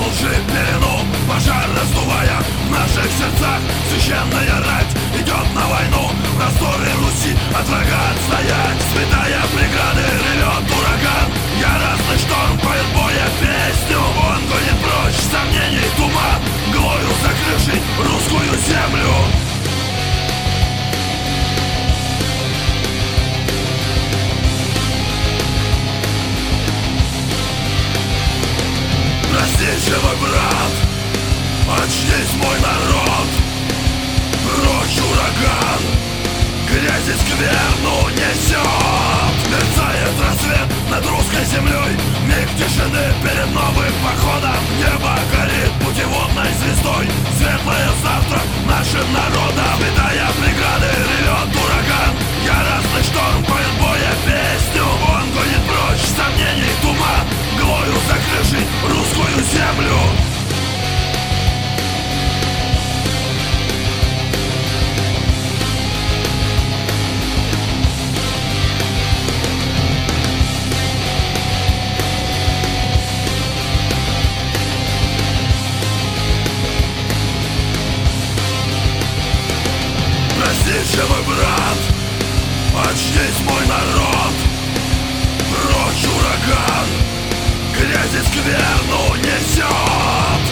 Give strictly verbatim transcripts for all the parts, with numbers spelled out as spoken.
лжи пелену, пожар раздувая в наших сердцах. Священная рать идет на войну, в просторе Руси от врага отстоять. Святая преграды ревет ураган, яростный шторм поет боя песню. Он гонит прочь сомнений туман, глою закрывший русскую землю. Простите, мой брат, очнись, мой народ. Прочь ураган, грязь и скверну несет. Мерцает рассвет над русской землей, миг тишины перед новым походом. Небо горит путеводной звездой, светлое завтра нашим народом. Святая преграды ревет ураган, яростный шторм поет боя песню. Он гонит прочь сомнений туман, глою закрывший русскую землю. Простите, мой брат, очнись, мой народ. Прочь ураган, грязь и скверну несет.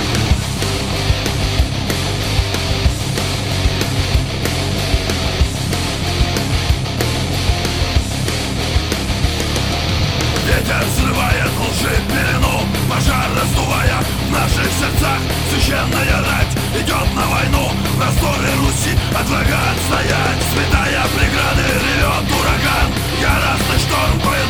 Ветер взрывает лжи пелену, пожар раздувая в наших сердцах. Священная рать идет на войну, в просторе Руси от врага отстоять. Святая преграды ревет ураган, яростный шторм поет